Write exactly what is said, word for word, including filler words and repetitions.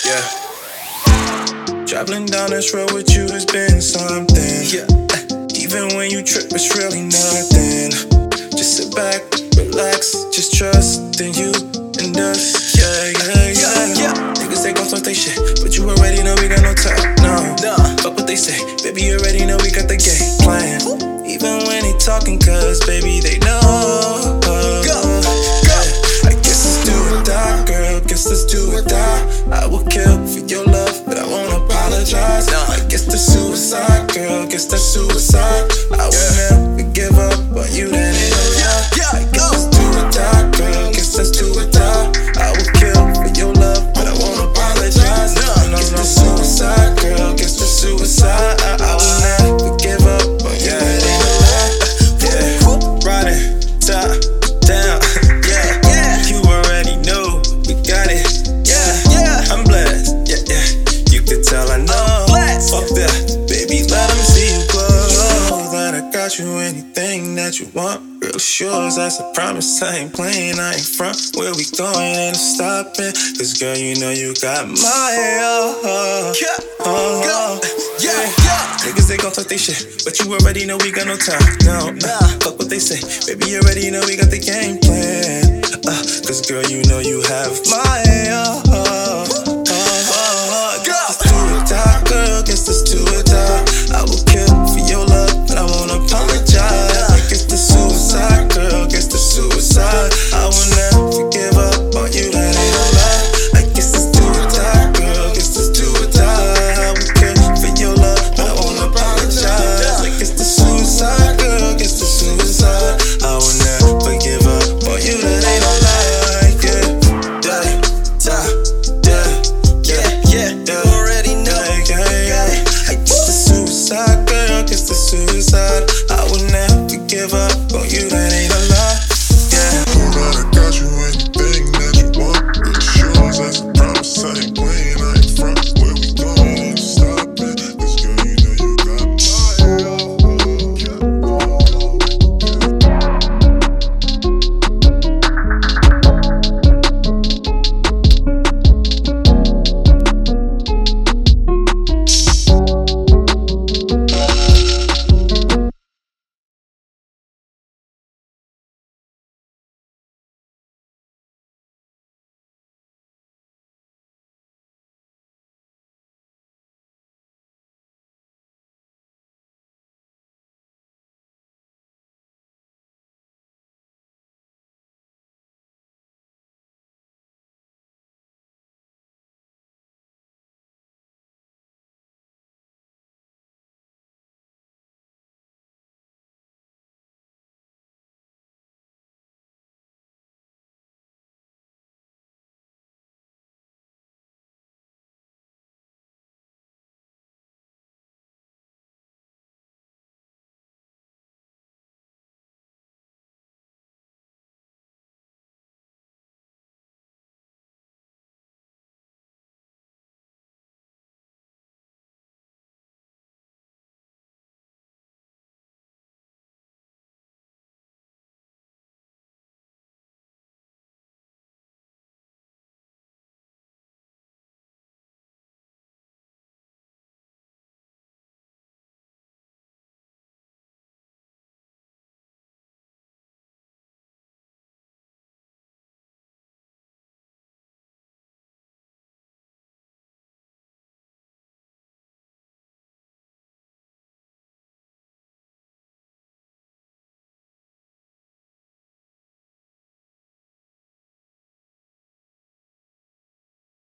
Yeah. Traveling down this road with you has been something. Yeah. Even when you trip, it's really nothing. Just sit back, relax, just trust in you and us. Yeah, yeah, yeah. yeah. Niggas they gon' talk they shit, but you already know we got no time. No, no. Fuck what they say, baby. You already know we got the game plan. Even when they talking, cause baby they know. Go, go. I guess let's do or die, girl. Guess let's do or die. I will kill for your love, but I won't apologize. No. I guess that's suicide, girl. Guess that's suicide. I will yeah. never give up on you, that ain't yeah. yeah. I guess let's do or die, girl. Guess let's do or die. I will kill for your love, but I won't apologize. No, no, guess no. that's suicide, girl. Guess that's suicide. I, I will never give up on you, that ain't a lie. Yeah, riding top down. Yeah, yeah. You already know we got it. Yeah, yeah. I'm blessed. Yeah, yeah. You can tell I know. Fuck that, baby. Let them see you glow. That I got you anything that you want. Real sure, that's a promise. I ain't playing, I ain't front. Where we going ain't stopping. Cause girl, you know you got my oh, oh, oh. Yeah, yeah. Niggas they gon' talk they shit, but you already know we got no time. No, nah. Fuck what they say, baby. You already know we got the game plan. Uh, Cause girl, you know you have my oh.